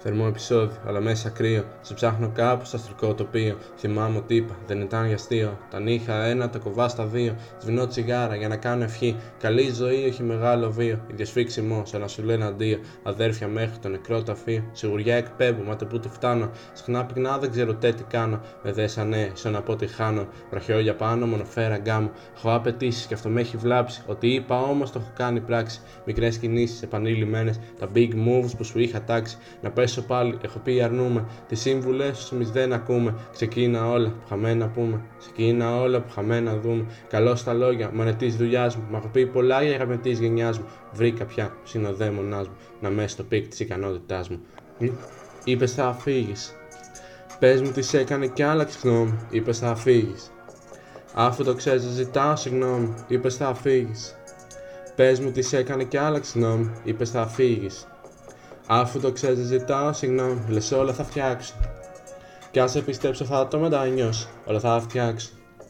Θερμό επεισόδιο, αλλά μέσα κρύο. Σε ψάχνω κάπου στο αστρικό τοπίο. Θυμάμαι ότι είπα, δεν ήταν για αστείο. Τα νύχα ένα, τα κοβά στα δύο. Σβηνώ τσιγάρα για να κάνω ευχή. Καλή ζωή, όχι μεγάλο βίο. Ίδιο σφίξιμο, σαν να σου λένε αντίο. Αδέρφια μέχρι το νεκρό ταφείο. Σιγουριά εκπέμπω, μα που τη φτάνω. Συχνά πυκνά δεν ξέρω τι κάνω. Με δέσα ναι, σαν να πω τι χάνω. Βραχιόλια πάνω, μονοφέρα γκάμω. Έχω απαιτήσει και αυτό με έχει βλάψει. Ότι είπα όμως το έχω κάνει πράξη. Μικρές κινήσεις επανειλημμένες. Τα big moves που σου είχα τάξει. Να πέσω πάλι, έχω πει αρνούμε. Τις σύμβουλες σου εμείς δεν ακούμε. Ξεκίνα όλα που χαμένα πούμε. Ξεκίνα όλα που χαμένα δούμε. Καλό στα λόγια, μανετής δουλειάς μου. Μ' έχω πει πολλά για αγαπητής γενιάς μου. Βρήκα πια συνοδέμονάς μου. Να μέσα στο πικ της ικανότητάς μου. Είπες θα φύγεις. Πες μου τι σε έκανε κι άλλαξε γνώμη. Είπες θα φύγεις. Αφού το ξέρεις ζητάω συγγνώμη. Είπες θα φύγεις. Πες μου τι σε έκανε κι άλλαξε γνώμη. Είπες θα φύγεις. Αφού το ξέρεις ζητάω συγγνώμη. Λες όλα θα φτιάξω. Κι αν σε πιστέψω θα το μετανιώσω. Όλα θα φτιάξω.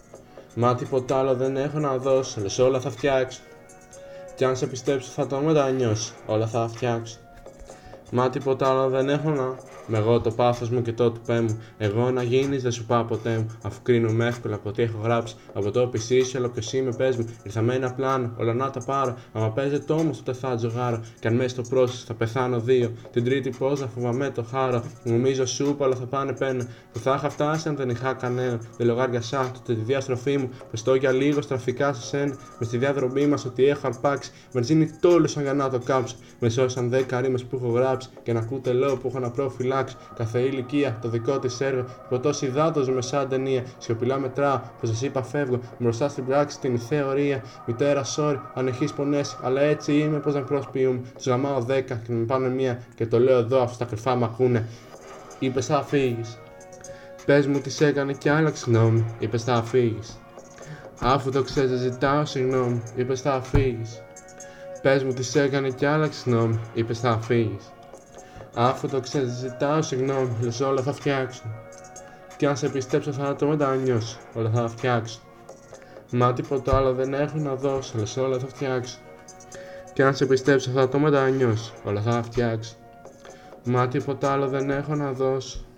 Μα τίποτα άλλο δεν έχω να δώσω. Λες όλα θα φτιάξω. Κι αν σε πιστέψω θα το μετανιώσω. Όλα θα φτιάξω. Μα τίποτα άλλο δεν έχω να. Με εγώ το πάθος μου και το τουπέ μου. Εγώ να γίνεις δεν σου πάω ποτέ μου. Αφού κρίνομαι εύκολα από τι έχω γράψει. Από το PC σου, αλλά ποιος είμαι, πες μου. Ήρθα με ένα πλάνο, όλα να τα πάρω. Άμα παίζεται όμως, τότε θα τζογάρω. Κι αν μέσα στο πρόσωπο θα πεθάνω δύο. Την τρίτη πώς να φοβάμαι το χάρο. Νομίζω σούπα, όλα θα πάνε πένα. Που θα είχα φτάσει αν δεν είχα κανένα. Δεν λογάριασα τότε τη διαστροφή μου. Πεστώ για λίγο στραφικά σε σένα. Με στη διαδρομή μας ότι έχω αρπάξει. Βενζίνη τόλωσαν για να το κάψω. Με σώσαν 10 ρήμες που έχω γράψει. Και να ακούτε λέω που έχω να προφυλάξει. Κάθε ηλικία, το δικό της έργο. Ποτός υδάτος με σαν ταινία. Σιωπηλά μετράω, πως σας είπα φεύγω. Μπροστά στην πράξη την θεωρία. Μητέρα, sorry, αν έχεις πονέσει. Αλλά έτσι είμαι, πως να προσποιούμε. Τους γαμάω 10 και με πάνε μία. Και το λέω εδώ, αφού στα κρυφά μ' ακούνε. Είπες θα φύγεις. Πες μου τι σε έκανε κι άλλαξε γνώμη. Είπες θα φύγεις. Αφού το ξέρεις, ζητάω συγγνώμη. Είπες θα φύγεις. Πες μου τι σε έκανε κι άλλαξε γνώμη. Είπες θα φύγεις. Αφού το ξέρεις, ζητάω συγγνώμη, λες όλα θα φτιάξω. Κι αν σε πιστέψω θα το μετανιώσω, όλα θα φτιάξω. Μα τίποτα άλλο δεν έχω να δώσω, λες όλα θα φτιάξω. Κι αν σε πιστέψω θα το μετανιώσω, όλα θα φτιάξω. Μα τίποτα άλλο δεν έχω να δώσω.